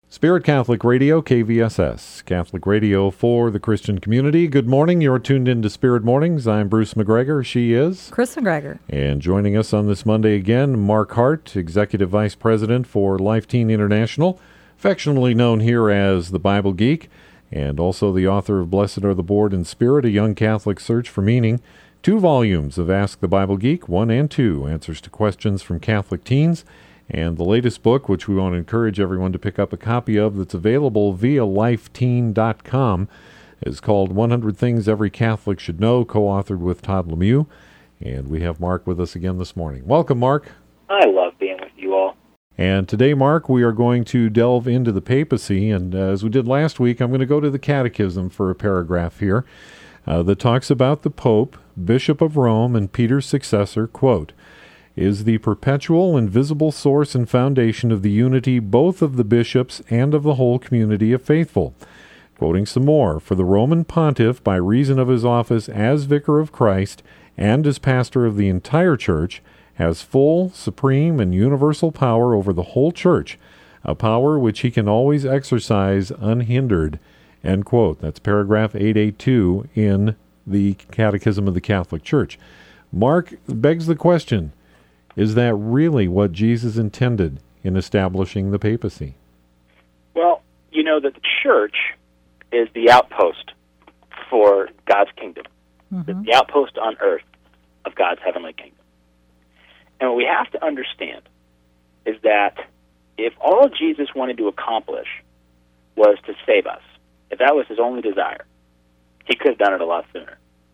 Spirit Catholic Radio, KVSS, Catholic Radio for the Christian community. Good morning. You're tuned into Spirit Mornings. I'm Bruce McGregor. She is Chris McGregor. And joining us on this Monday again, Mark Hart, Executive Vice President for Life Teen International, affectionately known here as the Bible Geek, and also the author of Blessed Are the Bored in Spirit, a Young Catholic Search for Meaning. 2 volumes of Ask the Bible Geek, 1 and 2, answers to questions from Catholic teens. And the latest book, which we want to encourage everyone to pick up a copy of, that's available via lifeteen.com, is called 100 Things Every Catholic Should Know, co-authored with Todd Lemieux. And we have Mark with us again this morning. Welcome, Mark. I love being with you all. And today, Mark, we are going to delve into the papacy. And as we did last week, I'm going to go to the Catechism for a paragraph here that talks about the Pope, Bishop of Rome, and Peter's successor, quote, is the perpetual and visible source and foundation of the unity both of the bishops and of the whole community of faithful. Quoting some more, for the Roman pontiff, by reason of his office as vicar of Christ and as pastor of the entire church, has full, supreme, and universal power over the whole church, a power which he can always exercise unhindered. End quote. That's paragraph 882 in the Catechism of the Catholic Church. Mark, begs the question, is that really what Jesus intended in establishing the papacy? Well, you know that the church is the outpost for God's kingdom. Mm-hmm. The outpost on earth of God's heavenly kingdom. And what we have to understand is that if all Jesus wanted to accomplish was to save us, if that was his only desire, he could have done it a lot sooner.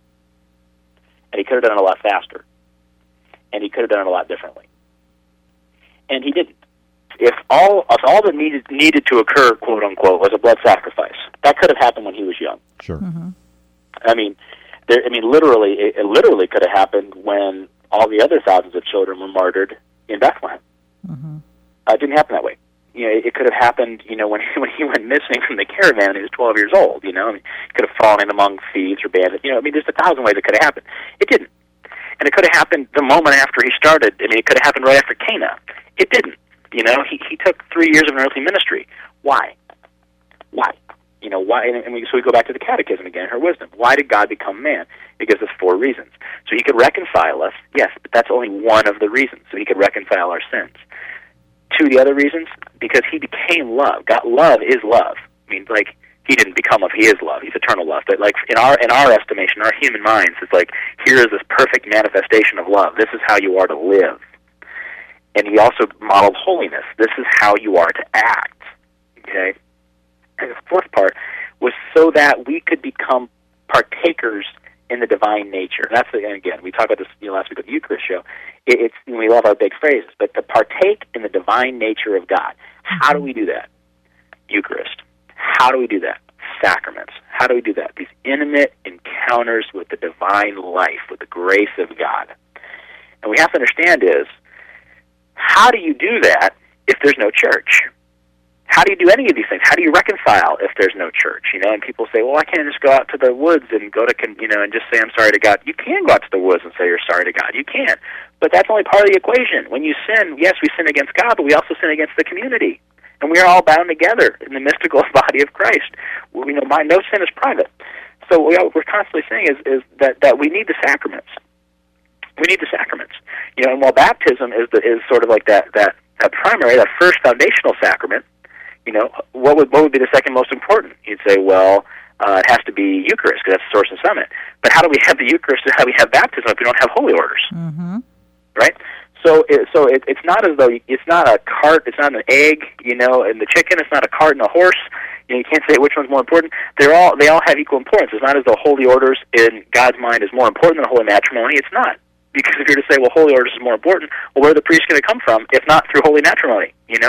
And he could have done it a lot faster. And he could have done it a lot differently. And he didn't. If all that needed to occur, quote unquote, was a blood sacrifice, that could have happened when he was young. Sure. Mm-hmm. Literally, it literally could have happened when all the other thousands of children were martyred in Bethlehem. Mm-hmm. It didn't happen that way. You know, it could have happened, when he went missing from the caravan when he was 12 years old. He could have fallen in among thieves or bandits. There's 1,000 ways it could have happened. It didn't. And it could have happened the moment after he started. It could have happened right after Cana. It didn't. He took 3 years of an earthly ministry. Why? Why? Why? So we go back to the Catechism again, her wisdom. Why did God become man? It gives us 4 reasons. So he could reconcile us, yes, but that's only one of the reasons. So he could reconcile our sins. 2 of the other reasons, because he became love. God, love is love. He didn't become love. He is love. He's eternal love. But in our estimation, our human minds, it's like, here is this perfect manifestation of love. This is how you are to live. And he also modeled holiness. This is how you are to act. Okay? And the 4th part was so that we could become partakers in the divine nature. And again, we talked about this last week at the Eucharist show. We love our big phrases, but to partake in the divine nature of God. How do we do that? Eucharist. How do we do that? Sacraments. How do we do that? These intimate encounters with the divine life, with the grace of God. And we have to understand is, how do you do that if there's no church? How do you do any of these things? How do you reconcile if there's no church? And people say, well, I can't just go out to the woods and go to, and just say I'm sorry to God. You can go out to the woods and say you're sorry to God. You can. But that's only part of the equation. When you sin, yes, we sin against God, but we also sin against the community. And we are all bound together in the mystical body of Christ. No sin is private. So what we're constantly saying is that we need the sacraments. We need the sacraments. And while baptism is sort of like that primary, that first foundational sacrament, what would be the second most important? You'd say, well, it has to be Eucharist because that's the source and summit. But how do we have the Eucharist and how do we have baptism if we don't have holy orders? Mm-hmm. Right? So it's not as though it's not a cart, it's not an egg, and the chicken. It's not a cart and a horse. You can't say which one's more important. They all have equal importance. It's not as though holy orders in God's mind is more important than holy matrimony. It's not. Because if you're to say, well, holy orders is more important, well, where are the priests going to come from if not through holy matrimony?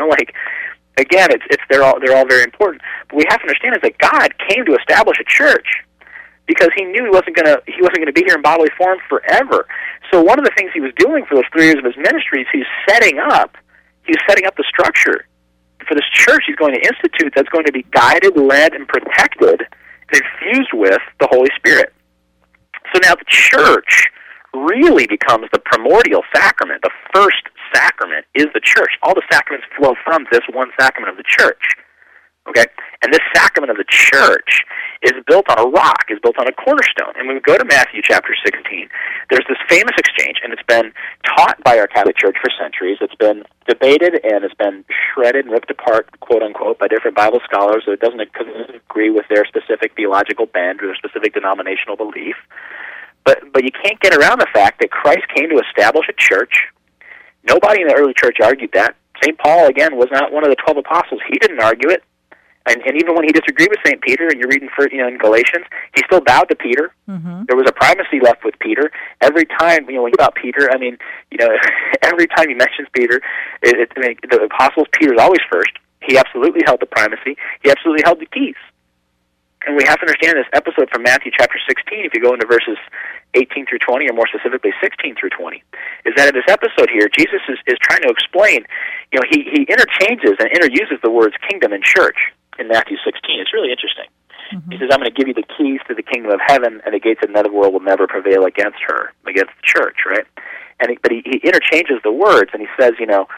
Again, they're all very important. But we have to understand is that God came to establish a church because he knew he wasn't going to be here in bodily form forever. So one of the things he was doing for those 3 years of his ministry is he was setting up the structure for this church he's going to institute that's going to be guided, led, and protected and infused with the Holy Spirit. So now the church really becomes the primordial sacrament. The first sacrament is the church. All the sacraments flow from this one sacrament of the church. Okay? And this sacrament of the church is built on a rock, is built on a cornerstone. And when we go to Matthew chapter 16, there's this famous exchange, and it's been taught by our Catholic Church for centuries. It's been debated and it's been shredded and ripped apart, quote unquote, by different Bible scholars, so it doesn't agree with their specific theological bent or their specific denominational belief. But you can't get around the fact that Christ came to establish a church. Nobody in the early church argued that. St. Paul, again, was not one of the 12 apostles. He didn't argue it. And even when he disagreed with St. Peter, and you're reading in Galatians, he still bowed to Peter. Mm-hmm. There was a primacy left with Peter. Every time, when you about Peter, every time he mentions Peter, the apostles, Peter's always first. He absolutely held the primacy. He absolutely held the keys. And we have to understand this episode from Matthew chapter 16, if you go into verses 18 through 20, or more specifically 16 through 20, is that in this episode here, Jesus is trying to explain, he interchanges and interuses the words kingdom and church in Matthew 16. It's really interesting. Mm-hmm. He says, I'm going to give you the keys to the kingdom of heaven, and the gates of another world will never prevail against the church, right? But he interchanges the words, and he says,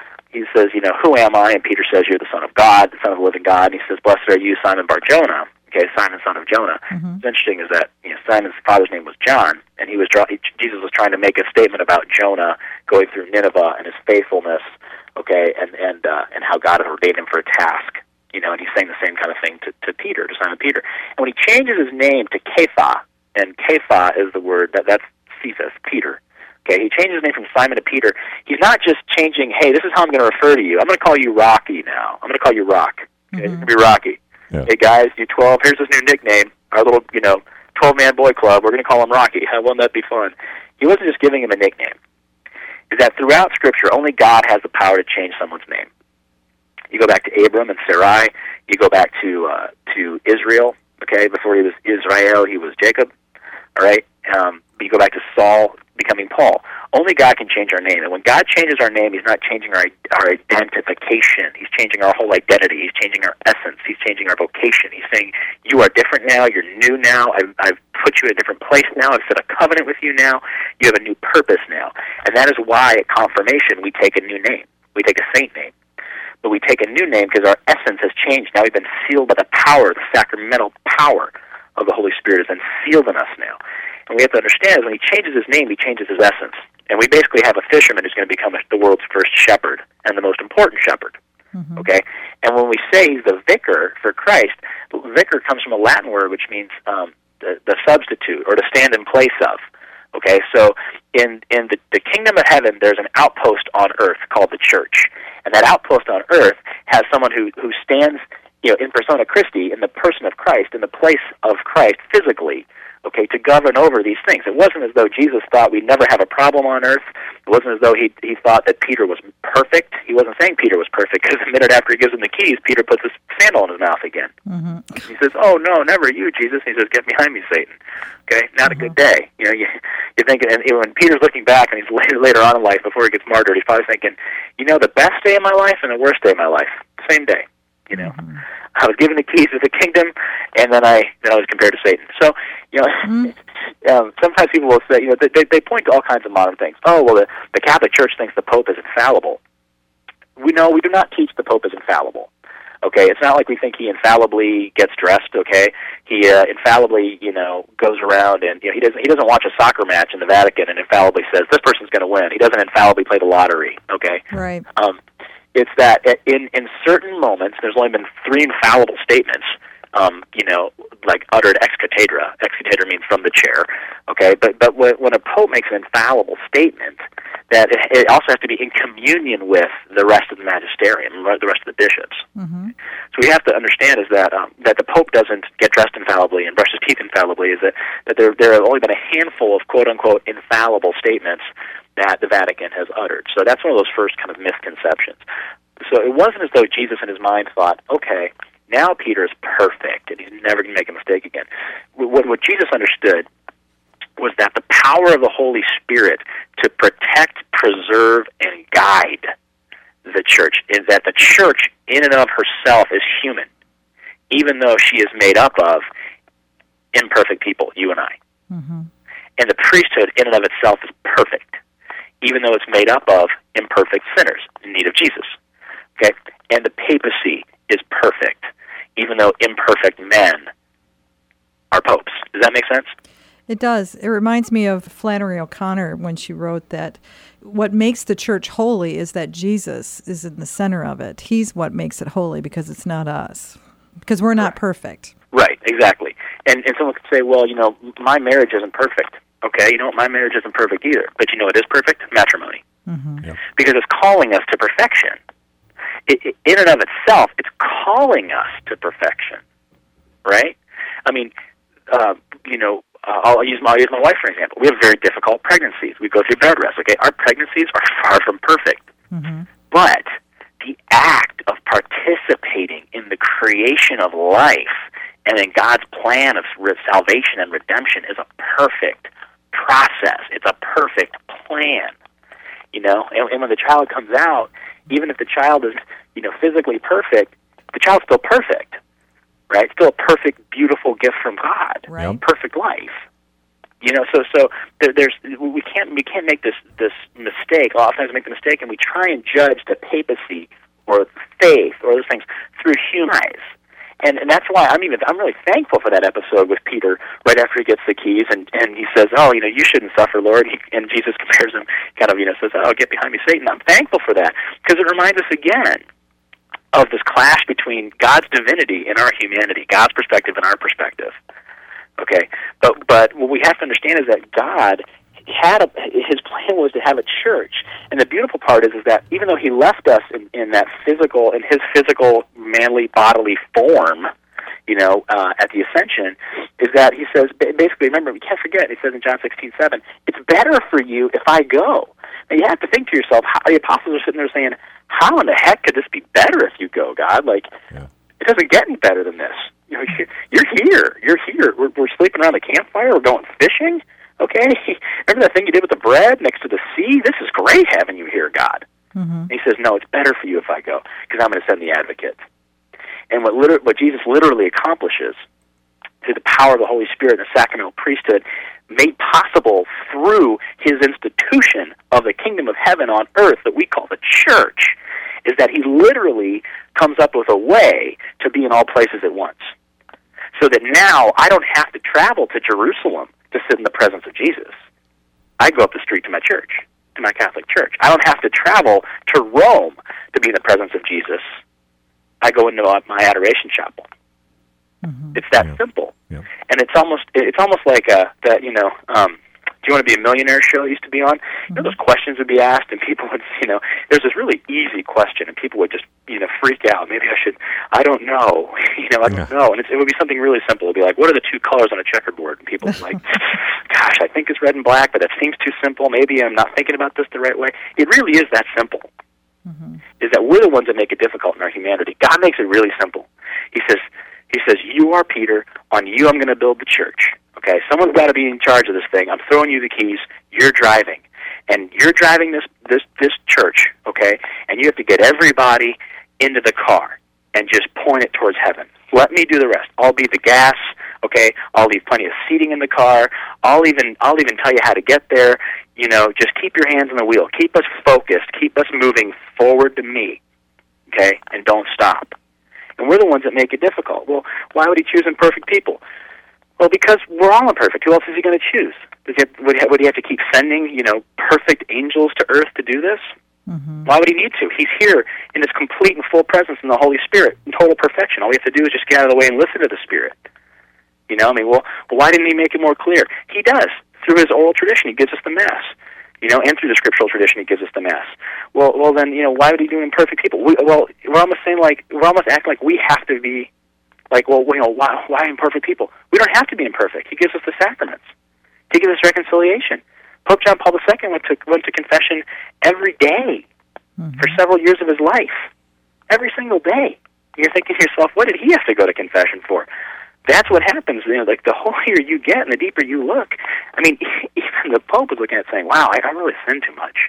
who am I? And Peter says, you're the Son of God, the Son of the living God. And he says, blessed are you, Simon Bar-Jonah. Okay, Simon, son of Jonah. Mm-hmm. What's interesting is that Simon's father's name was John, and Jesus was trying to make a statement about Jonah going through Nineveh and his faithfulness, okay, and how God has ordained him for a task. And he's saying the same kind of thing to Peter, to Simon Peter. And when he changes his name to Kepha, and Kepha is the word that's Cephas, Peter. Okay, he changes his name from Simon to Peter. He's not just changing, hey, this is how I'm going to refer to you. I'm going to call you Rocky now. I'm going to call you Rock. Okay, it's going to be Rocky. Yeah. Hey guys, you 12, here's this new nickname, our little, 12-man boy club, we're going to call him Rocky. Won't that be fun? He wasn't just giving him a nickname. Is that throughout Scripture, only God has the power to change someone's name. You go back to Abram and Sarai, you go back to Israel, okay, before he was Israel, he was Jacob, all right? You go back to Saul becoming Paul. Only God can change our name. And when God changes our name, he's not changing our identification. He's changing our whole identity. He's changing our essence. He's changing our vocation. He's saying, you are different now. You're new now. I've put you in a different place now. I've set a covenant with you now. You have a new purpose now. And that is why at confirmation we take a new name. We take a saint name. But we take a new name because our essence has changed. Now we've been sealed by the power, the sacramental power of the Holy Spirit has been sealed in us now. And we have to understand is when he changes his name, he changes his essence. And we basically have a fisherman who's going to become the world's first shepherd and the most important shepherd. Mm-hmm. Okay? And when we say he's the vicar for Christ, vicar comes from a Latin word which means the substitute or to stand in place of. Okay? So in the kingdom of heaven, there's an outpost on earth called the church. And that outpost on earth has someone who stands in persona Christi, in the person of Christ, in the place of Christ physically, okay, to govern over these things. It wasn't as though Jesus thought we'd never have a problem on earth. It wasn't as though he thought that Peter was perfect. He wasn't saying Peter was perfect, because the minute after he gives him the keys, Peter puts his sandal in his mouth again. Mm-hmm. He says, oh, no, never you, Jesus. And he says, get behind me, Satan. Okay, not a good day. You're thinking, and when Peter's looking back, and he's later on in life, before he gets martyred, he's probably thinking, the best day of my life and the worst day of my life, same day. Mm-hmm. I was given the keys of the kingdom, and then I was compared to Satan. So, sometimes people will say, they point to all kinds of modern things. Oh, well, the Catholic Church thinks the Pope is infallible. We do not teach the Pope is infallible. Okay, it's not like we think he infallibly gets dressed. Okay, he infallibly, goes around and he doesn't watch a soccer match in the Vatican and infallibly says this person's going to win. He doesn't infallibly play the lottery. Okay, right. It's that in certain moments, there's only been 3 infallible statements, like uttered ex cathedra. Ex cathedra means from the chair, okay? But when a pope makes an infallible statement, that it also has to be in communion with the rest of the magisterium, the rest of the bishops. Mm-hmm. So we have to understand is that the pope doesn't get dressed infallibly and brush his teeth infallibly. Is that there have only been a handful of quote unquote infallible statements that the Vatican has uttered. So that's one of those first kind of misconceptions. So it wasn't as though Jesus in his mind thought, okay, now Peter is perfect and he's never going to make a mistake again. What Jesus understood was that the power of the Holy Spirit to protect, preserve, and guide the church is that the church in and of herself is human, even though she is made up of imperfect people, you and I. Mm-hmm. And the priesthood in and of itself is perfect, even though it's made up of imperfect sinners in need of Jesus. Okay? And the papacy is perfect, even though imperfect men are popes. Does that make sense? It does. It reminds me of Flannery O'Connor when she wrote that what makes the church holy is that Jesus is in the center of it. He's what makes it holy because it's not us. Because we're not perfect. Right, exactly. And someone could say, well, my marriage isn't perfect. Okay, my marriage isn't perfect either. But what is perfect? Matrimony. Mm-hmm. Yeah. Because it's calling us to perfection. In and of itself, it's calling us to perfection. Right? I mean, I'll use my wife for example. We have very difficult pregnancies. We go through bed rest. Okay, our pregnancies are far from perfect, but the act of participating in the creation of life and in God's plan of salvation and redemption is a perfect process. It's a perfect plan. And when the child comes out, even if the child is physically perfect, the child's still perfect. Right, still a perfect, beautiful gift from God. Right. Perfect life. So there's we can't make this mistake. A lot of times we make the mistake, and we try and judge the papacy or faith or those things through human eyes. And that's why I'm really thankful for that episode with Peter right after he gets the keys, and he says, "Oh, you shouldn't suffer, Lord." And Jesus compares him, says, "Oh, get behind me, Satan." I'm thankful for that because it reminds us again of this clash between God's divinity and our humanity, God's perspective and our perspective. Okay, but what we have to understand is that God his plan was to have a church, and the beautiful part is that even though He left us in his physical, manly, bodily form, at the ascension, is that He says basically. Remember, we can't forget. He says in John 16:7, "It's better for you if I go." Now you have to think to yourself, how the apostles are sitting there saying, "How in the heck could this be better if you go, God? It doesn't get any better than this. You're here. You're here. We're sleeping around a campfire. We're going fishing. Okay? Remember that thing you did with the bread next to the sea? This is great having you here, God." And He says, "No, it's better for you if I go, because I'm going to send the advocate." And what Jesus literally accomplishes through the power of the Holy Spirit and the sacramental priesthood, made possible through His institution of the kingdom of heaven on earth that we call the church, is that He literally comes up with a way to be in all places at once. So that now I don't have to travel to Jerusalem to sit in the presence of Jesus. I go up the street to my church, to my Catholic church. I don't have to travel to Rome to be in the presence of Jesus. I go into my adoration chapel. It's that simple. Yeah. And it's almost like do you want to be a millionaire show used to be on? Those questions would be asked, and people would, there's this really easy question, and people would just, freak out. Maybe I don't know. I don't know. And it would be something really simple. It would be like, what are the two colors on a checkerboard? And people would be like, gosh, I think it's red and black, but that seems too simple. Maybe I'm not thinking about this the right way. It really is that simple. Is that we're the ones that make it difficult in our humanity. God makes it really simple. He says, "You are Peter. On you I'm going to build the church." Okay, someone's got to be in charge of this thing. I'm throwing you the keys. You're driving, and you're driving this church. Okay, and you have to get everybody into the car and just point it towards heaven. Let me do the rest. I'll be the gas. Okay, I'll leave plenty of seating in the car. I'll even tell you how to get there. Just keep your hands on the wheel. Keep us focused. Keep us moving forward to me. Okay, and don't stop. And we're the ones that make it difficult. Well, why would He choose imperfect people? Well, because we're all imperfect. Who else is He going to choose? Would He have to keep sending, perfect angels to earth to do this? Why would He need to? He's here in His complete and full presence in the Holy Spirit, in total perfection. All we have to do is just get out of the way and listen to the Spirit. Well, why didn't He make it more clear? He does. Through His oral tradition, He gives us the Mass. And through the scriptural tradition, He gives us the Mass. Well, then, why would He do imperfect people? We're almost saying we're almost acting like we have to be, why imperfect people? We don't have to be imperfect. He gives us the sacraments. He gives us reconciliation. Pope John Paul II went to confession every day for several years of his life, every single day. You're thinking to yourself, what did he have to go to confession for? That's what happens. The holier you get and the deeper you look. Even the Pope was looking at it saying, wow, I really sin too much.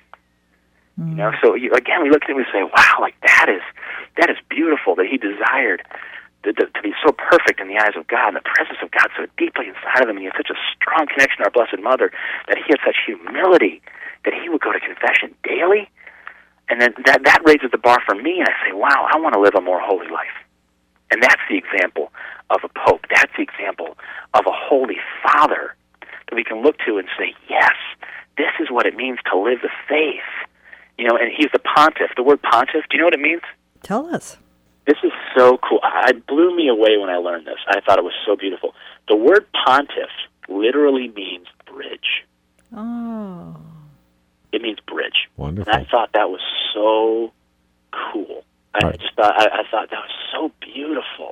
So again, we look at it and we say, wow, that is beautiful that he desired to be so perfect in the eyes of God, and the presence of God so deeply inside of him, and he had such a strong connection to our Blessed Mother, that he had such humility that he would go to confession daily. And then that raises the bar for me, and I say, wow, I want to live a more holy life. And that's the example of a pope. That's the example of a Holy Father that we can look to and say, yes, this is what it means to live the faith. And he's the pontiff. The word pontiff, do you know what it means? Tell us. This is so cool. It blew me away when I learned this. I thought it was so beautiful. The word pontiff literally means bridge. Oh. It means bridge. Wonderful. And I thought that was so cool. I thought that was so beautiful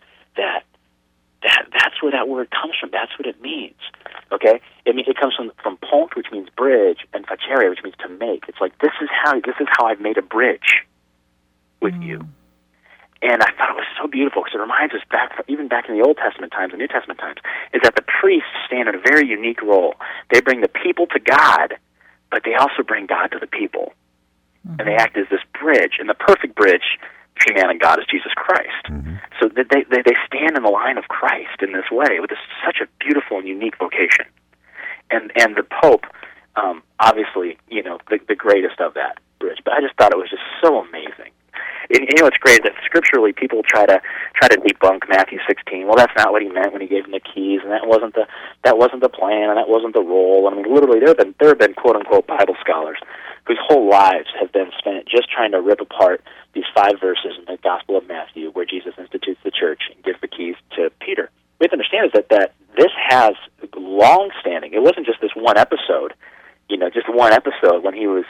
that's where that word comes from. That's what it means. Okay? It comes from pont, which means bridge, and facere, which means to make. It's like this is how I've made a bridge with you. And I thought it was so beautiful because it reminds us even back in the Old Testament times and New Testament times, is that the priests stand in a very unique role. They bring the people to God, but they also bring God to the people. And they act as this bridge, and the perfect bridge between man and God is Jesus Christ. So they stand in the line of Christ in this way with such a beautiful and unique vocation. And the Pope, obviously, the greatest of that bridge. But I just thought it was just so amazing. And it's great that scripturally people try to debunk Matthew 16. Well, that's not what he meant when he gave them the keys, and that wasn't the plan, and that wasn't the role. I mean, literally, there have been quote unquote Bible scholars whose whole lives have been spent just trying to rip apart these 5 verses in the Gospel of Matthew where Jesus institutes the church and gives the keys to Peter. What we have to understand is that this has long-standing. It wasn't just this one episode. Just one episode when he was,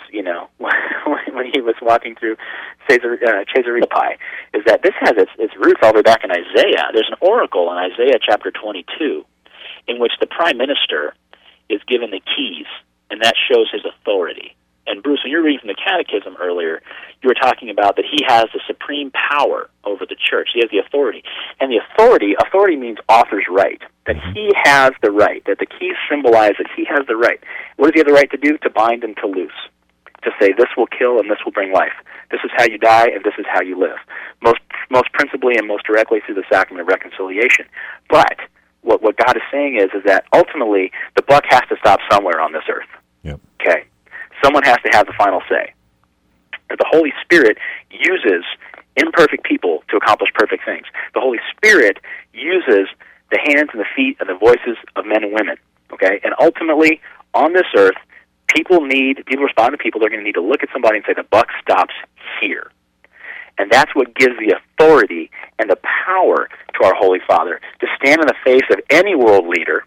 when he was walking through Caesarea Philippi, is that this has its roots all the way back in Isaiah. There's an oracle in Isaiah chapter 22 in which the prime minister is given the keys, and that shows his authority. And Bruce, when you were reading from the Catechism earlier, you were talking about that he has the supreme power over the church. He has the authority. And the authority means author's right, that he has the right, that the keys symbolize that he has the right. What does he have the right to do? To bind and to loose. To say this will kill and this will bring life. This is how you die and this is how you live. Most principally and most directly through the sacrament of reconciliation. But what God is saying is that ultimately the buck has to stop somewhere on this earth. Yep. Okay? Someone has to have the final say. But the Holy Spirit uses imperfect people to accomplish perfect things. The Holy Spirit uses the hands and the feet and the voices of men and women. Okay? And ultimately, on this earth, people respond to people. They're going to need to look at somebody and say, the buck stops here. And that's what gives the authority and the power to our Holy Father to stand in the face of any world leader.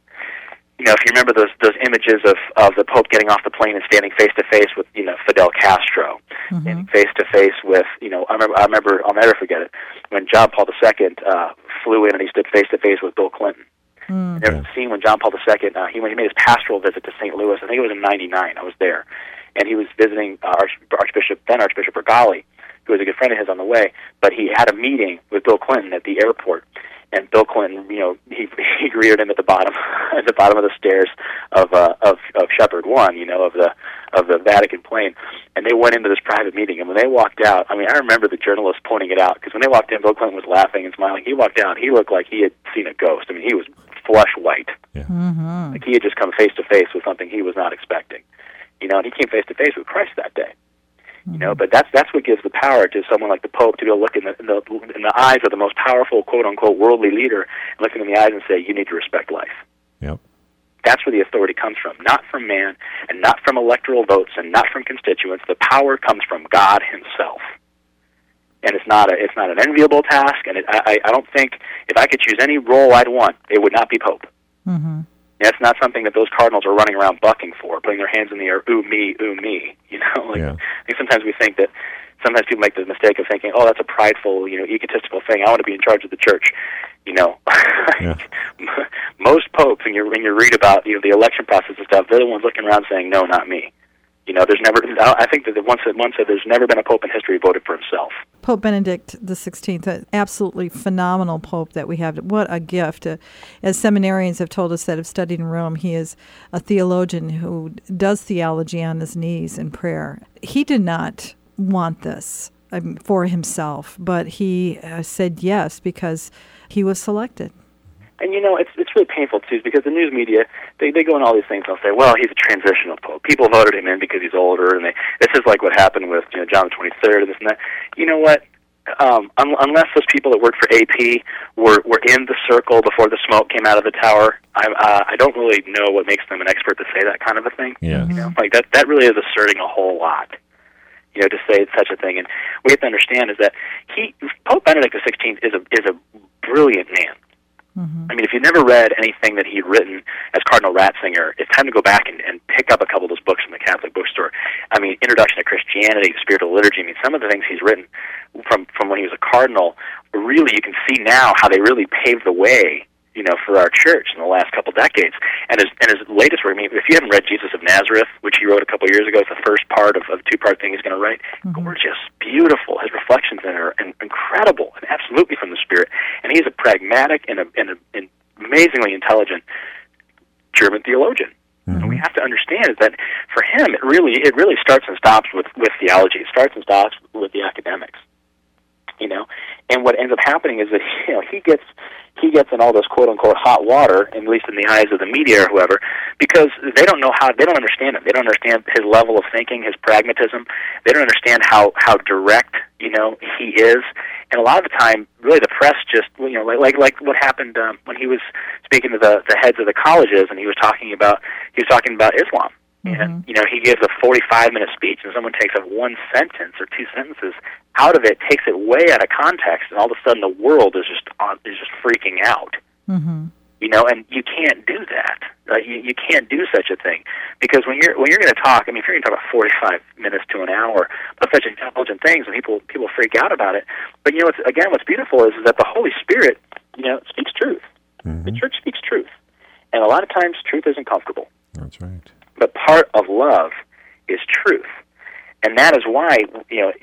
If you remember those images of the Pope getting off the plane and standing face to face with Fidel Castro, standing face to face with I remember I'll never forget it when John Paul II flew in and he stood face to face with Bill Clinton. There was a scene when John Paul II he made his pastoral visit to St. Louis. I think it was in '99. I was there, and he was visiting Archbishop Bergali, who was a good friend of his on the way. But he had a meeting with Bill Clinton at the airport. And Bill Clinton, he greeted him at the bottom of the stairs of Shepherd One, of the Vatican plane. And they went into this private meeting. And when they walked out, I remember the journalists pointing it out because when they walked in, Bill Clinton was laughing and smiling. He walked out, he looked like he had seen a ghost. He was flush white, like he had just come face to face with something he was not expecting. And he came face to face with Christ that day. But that's what gives the power to someone like the Pope to be able to look in the eyes of the most powerful, quote unquote, worldly leader, and look him in the eyes and say, "You need to respect life." Yep. That's where the authority comes from, not from man, and not from electoral votes, and not from constituents. The power comes from God Himself, and it's not an enviable task. And I don't think if I could choose any role I'd want, it would not be Pope. That's not something that those cardinals are running around bucking for, putting their hands in the air, ooh me, ooh me. I think sometimes sometimes people make the mistake of thinking, oh, that's a prideful, egotistical thing. I want to be in charge of the church. Most popes, when you read about the election process and stuff, they're the ones looking around saying, no, not me. There's never. I think that one said there's never been a pope in history who voted for himself. Pope Benedict XVI, an absolutely phenomenal pope that we have. What a gift! As seminarians have told us that have studied in Rome, he is a theologian who does theology on his knees in prayer. He did not want this for himself, but he said yes because he was selected. And it's really painful too, because the news media they go on all these things. They'll say, "Well, he's a transitional pope. People voted him in because he's older," and this is like what happened with John the 23rd and this and that. You know what? unless those people that worked for AP were in the circle before the smoke came out of the tower, I don't really know what makes them an expert to say that kind of a thing. Yeah. You know, like that really is asserting a whole lot. You know, to say such a thing, and we have to understand is that Pope Benedict XVI is a brilliant man. Mm-hmm. I mean, if you've never read anything that he'd written as Cardinal Ratzinger, it's time to go back and pick up a couple of those books from the Catholic bookstore. I mean, Introduction to Christianity, Spiritual Liturgy. I mean, some of the things he's written from when he was a cardinal, really you can see now how they really paved the way, you know, for our church in the last couple decades. And his latest work, I mean, if you haven't read Jesus of Nazareth, which he wrote a couple years ago, it's the first part of a two-part thing he's going to write. Mm-hmm. Gorgeous, beautiful. His reflections in it are incredible and absolutely from the Spirit. And he's a pragmatic and an amazingly intelligent German theologian. Mm-hmm. And we have to understand is that for him, it really starts and stops with theology. It starts and stops with the academics. You know, and what ends up happening is that, you know, he gets in all this quote unquote hot water, at least in the eyes of the media or whoever, because they don't understand him. They don't understand his level of thinking, his pragmatism. They don't understand how direct, you know, he is. And a lot of the time, really, the press just, you know, like what happened when he was speaking to the heads of the colleges, and he was talking about Islam. Mm-hmm. And, you know, he gives a 45-minute speech, and someone takes up one sentence or two sentences out of it, takes it way out of context, and all of a sudden the world is just freaking out. Mm-hmm. You know, and you can't do that. You can't do such a thing, because when you're going to talk, I mean, if you're going to talk about 45 minutes to an hour about such intelligent things, and people freak out about it. But you know, what's beautiful is that the Holy Spirit, you know, speaks truth. Mm-hmm. The Church speaks truth, and a lot of times truth isn't comfortable. That's right. But part of love is truth, and that is why, you know,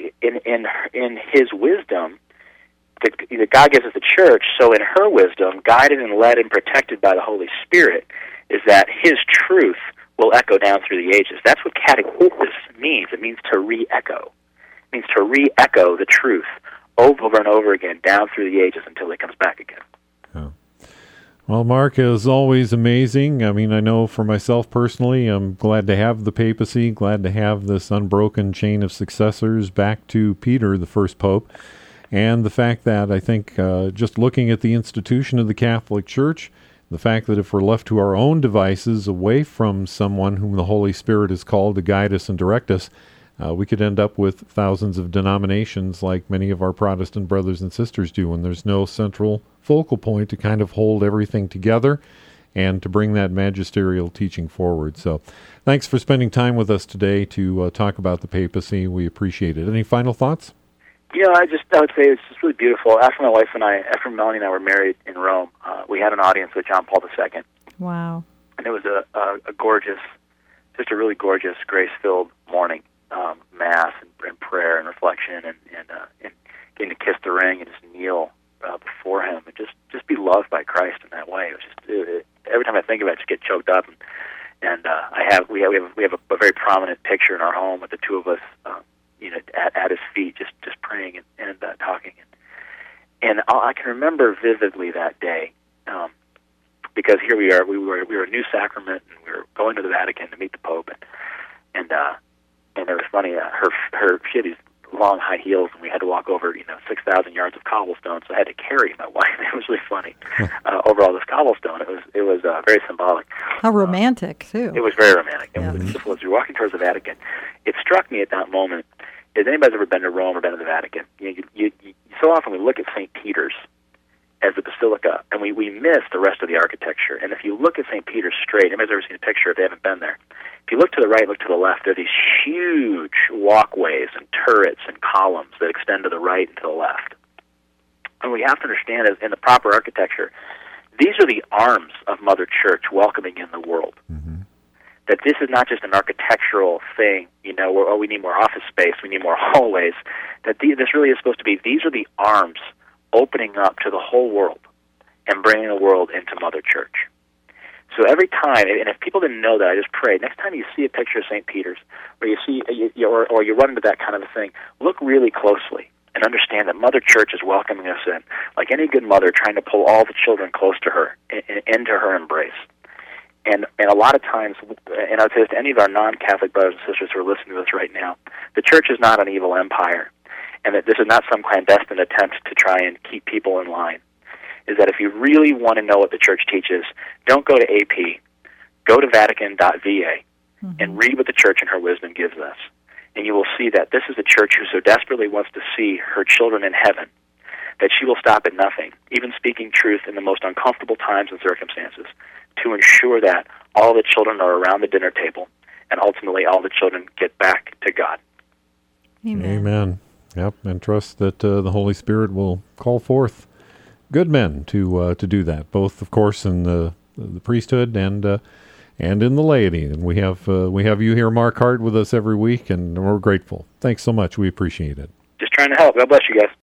in His wisdom, that God gives us the Church. So in her wisdom, guided and led and protected by the Holy Spirit, is that His truth will echo down through the ages. That's what catechesis means. It means to re-echo. It means to re-echo the truth over and over again down through the ages until it comes back again. Oh. Well, Mark, is always amazing. I mean, I know for myself personally, I'm glad to have the papacy, glad to have this unbroken chain of successors back to Peter, the first pope, and the fact that I think just looking at the institution of the Catholic Church, the fact that if we're left to our own devices away from someone whom the Holy Spirit is called to guide us and direct us, we could end up with thousands of denominations like many of our Protestant brothers and sisters do, when there's no central focal point to kind of hold everything together and to bring that magisterial teaching forward. So thanks for spending time with us today to talk about the papacy. We appreciate it. Any final thoughts? You know, I would say it's just really beautiful. After Melanie and I were married in Rome, we had an audience with John Paul II. Wow. And it was a gorgeous, just a really gorgeous, grace-filled morning, mass and prayer and reflection and getting to kiss the ring and just kneel before him and just be loved by Christ in that way. It was just every time I think about it, I just get choked up. And we have a very prominent picture in our home with the two of us, you know, at his feet, just praying and talking. And I can remember vividly that day, because here we were a new sacrament, and we were going to the Vatican to meet the Pope, and it was funny. She had these long high heels, and we had to walk over 6,000 yards of cobblestone. So I had to carry my wife. It was really funny over all this cobblestone. It was very symbolic. How romantic too. It was very romantic. Yeah. It was beautiful. As we were walking towards the Vatican, it struck me at that moment. Has anybody's ever been to Rome or been to the Vatican? You so often we look at St. Peter's as the basilica, and we miss the rest of the architecture. And if you look at St. Peter's straight, anybody's ever seen a picture if they haven't been there, if you look to the right, look to the left, there are these huge walkways and turrets and columns that extend to the right and to the left. And what we have to understand is, in the proper architecture, these are the arms of Mother Church welcoming in the world. Mm-hmm. That this is not just an architectural thing, where we need more office space, we need more hallways. That this really is supposed to be, these are the arms opening up to the whole world and bringing the world into Mother Church. So every time, and if people didn't know that, I just pray, next time you see a picture of St. Peter's, or you see, or you run into that kind of a thing, look really closely and understand that Mother Church is welcoming us in, like any good mother trying to pull all the children close to her, into her embrace. And a lot of times, and I would say this to any of our non-Catholic brothers and sisters who are listening to us right now, the Church is not an evil empire. and that this is not some clandestine attempt to try and keep people in line, is that if you really want to know what the Church teaches, don't go to AP. Go to Vatican.va and read what the Church in her wisdom gives us. And you will see that this is a Church who so desperately wants to see her children in heaven that she will stop at nothing, even speaking truth in the most uncomfortable times and circumstances, to ensure that all the children are around the dinner table and ultimately all the children get back to God. Amen. Amen. Yep, and trust that the Holy Spirit will call forth good men to do that, both, of course, in the priesthood and in the laity. And we have you here, Mark Hart, with us every week, and we're grateful. Thanks so much. We appreciate it. Just trying to help. God bless you guys.